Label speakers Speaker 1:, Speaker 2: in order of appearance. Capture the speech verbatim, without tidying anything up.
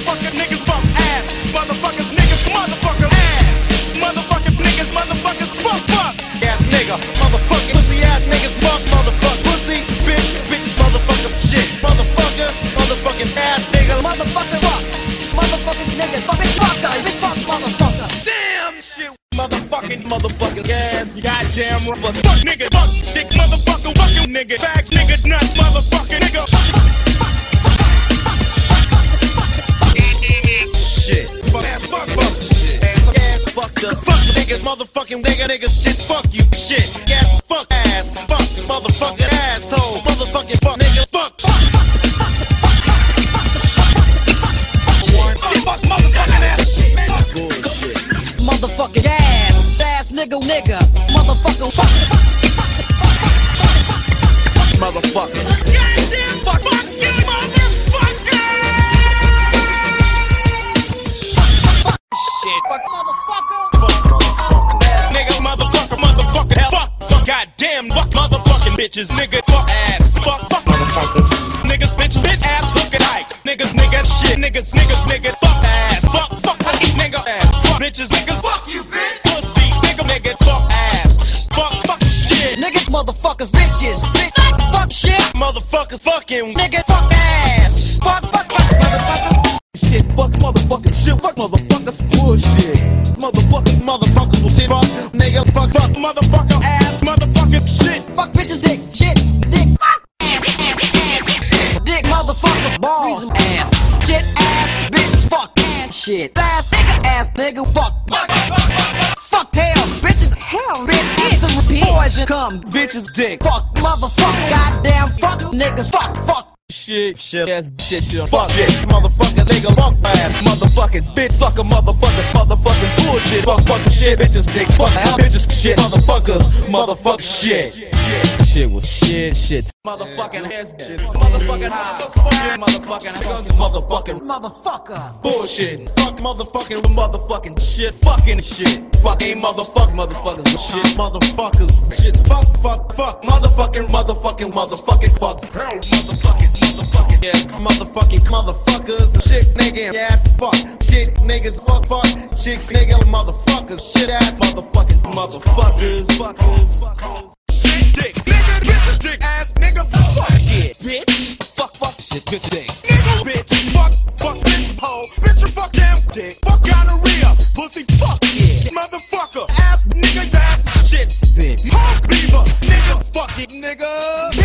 Speaker 1: motherfucker niggas fuck ass. Motherfuckers niggas motherfucker ass. Motherfucker niggas motherfuckers fuck fuck ass nigga. Motherfucking pussy ass niggas fuck motherfucker pussy bitch bitches motherfucker shit. Motherfucker motherfucking ass nigga.
Speaker 2: Motherfucker fuck. Motherfucking nigga fuck bitch fucker. Bitch fuck motherfucker.
Speaker 1: Damn shit. Motherfucking motherfucking ass. Goddamn fuck fuck nigga. Fuck shit motherfucker fucking nigga. Facts nigga nuts motherfucking nigga. Shit. Fuck ass fuck fuck shit. Ass ass fucked up. Fuck niggas motherfucking nigga nigga shit. Fuck you shit. Yeah fuck ass. Fuck motherfucking asshole. Motherfucking fuck nigga fuck. Fuck motherfucking ass shit. Bullshit.
Speaker 2: Motherfucking ass. Ass nigga nigga. Motherfucker fuck.
Speaker 1: Motherfucker. Goddamn fuck, fuck you, motherfucker! Shit.
Speaker 2: Fuck motherfucker.
Speaker 1: Fuck motherfucker. Ass nigga, motherfucker, motherfucker. Hell, fuck, fuck, goddamn, fuck motherfucking bitches, nigga, fuck ass, fuck, fuck motherfuckers. Niggas, bitch, bitch, ass, hook it hike. Niggas, nigga, shit, niggas, niggas, nigga, fuck ass, fuck, fuck, nigga, ass, fuck bitches, niggas, fuck you, bitch. Pussy, nigga, nigga, fuck ass, fuck, fuck shit.
Speaker 2: Niggas, motherfuckers, bitches, bitch, fuck shit.
Speaker 1: Motherfuckers, fucking
Speaker 2: Nigga, fuck ass. Fuck, fuck, fuck, motherfucker.
Speaker 1: shit, fuck motherfucking shit, fuck motherfuckers, bullshit. Motherfuckers, motherfuckers will shit, fuck, nigga, fuck, fuck, motherfucker, ass, motherfucking shit.
Speaker 2: Fuck bitches, dick, shit, dick, fuck. Dick, motherfucker, balls, ass, shit, ass, bitch, fuck, shit, ass, nigga, ass, nigga, fuck, fuck, fuck, hell, bitches, hell, bitch, get the repeat, poison, come,
Speaker 1: Bitches, dick,
Speaker 2: fuck, motherfucker, goddamn, fuck, niggas, fuck, fuck.
Speaker 1: shit, shit, ass, shit, shit, fuck shit, motherfucker, nigga, fuck ass, motherfucking bitch, sucker, motherfuckers, motherfucking bullshit, fuck, fucking shit, bitches, dick, fuck, bitches, shit, motherfuckers, motherfucker, shit, shit, shit was shit, shit, motherfucking ass, shit, motherfucking high, shit, motherfucking, motherfucking,
Speaker 2: Motherfucker.
Speaker 1: bullshit, fuck, motherfucking, motherfucking shit, fucking shit, fucking motherfuck, motherfuckers, shit, motherfuckers, shit, fuck, fuck, fuck, motherfucking, motherfucking, motherfucking, fuck, motherfucking. Motherfucking, yeah, motherfucking motherfuckers, shit nigga ass fuck, shit niggas fuck fuck, shit nigga motherfuckers, shit ass motherfucking motherfuckers, fuckers, fuckers, shit dick, nigga bitch dick ass nigga fuck it, bitch, fuck fuck shit bitch dick, nigga bitch, fuck fuck bitch hoe, bitch you fuck damn dick, fuck gonorrhea, pussy fuck shit, motherfucker, ass nigga ass shit, bitch, punk beaver, niggas fuck it, nigga.